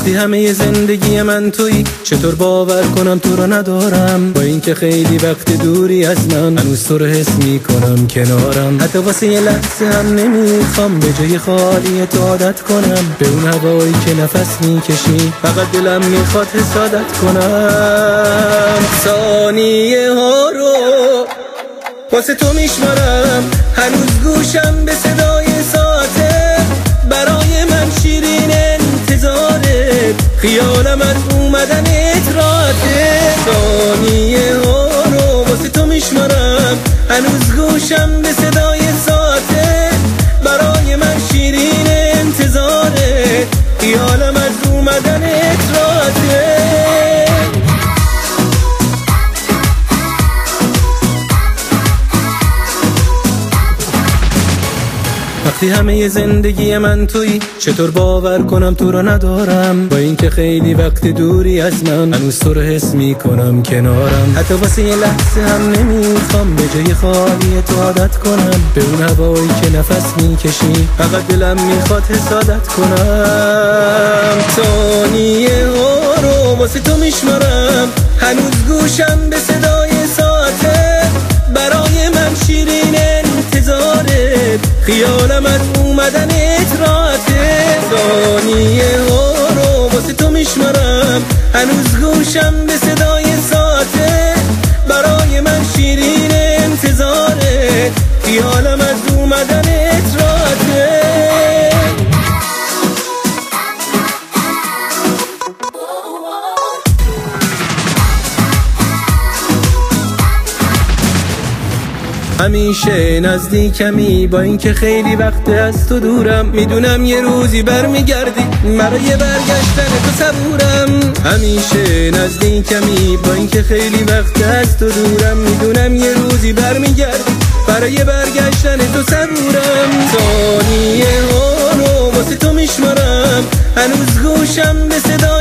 وقتی همه زندگی من تویی چطور باور کنم تو رو ندارم؟ با اینکه خیلی وقت دوری از من هنوز تو رو حس میکنم کنارم. حتی واسه یه لحظه هم نمیخوام به جای خالی تو عادت کنم به اون هوایی که نفس میکشی. فقط دلم میخواد حسادت کنم. ثانیه ها رو واسه تو میشمارم، هنوز گوشم به صدای ساعته. برای من شیرین انتظارت، خیالم از اومدنت راحته. ثانیه ها رو واسه تو میشمارم، هنوز گوشم به صدای ساعته. برای من شیرین انتظارت، خیالم از اومدنت راحته. وقتی همه زندگی من تویی چطور باور کنم تو رو ندارم؟ با اینکه خیلی وقت دوری از من هنوز تو رو حس میکنم کنارم. حتی واسه یه لحظه هم نمیخوام به جای خالی تو عادت کنم به اون هوایی که نفس میکشی. فقط دلم میخواد حسادت کنم. ثانیه ها رو واسه تو میشمارم، هنوز گوشم به صدای ساعته. برای من شیرین انتظارت، خیالم از اومدنت راحته. ثانیه ها رو واسه تو میشمارم، هنوز گوشم به صدای ساعته. برای من شیرین انتظارت، خیالم از اومدنت راحته. همیشه نزدیکمی با اینکه خیلی وقت از تو دورم. میدونم یه روزی برمیگردی، برای برگشتن تو صبورم. همیشه نزدیکمی با اینکه خیلی وقت از تو دورم. میدونم یه روزی برمیگردی، برای برگشتن تو صبورم. ثانیه ها رو واسه تو میشمارم، هنوز گوشم به صدا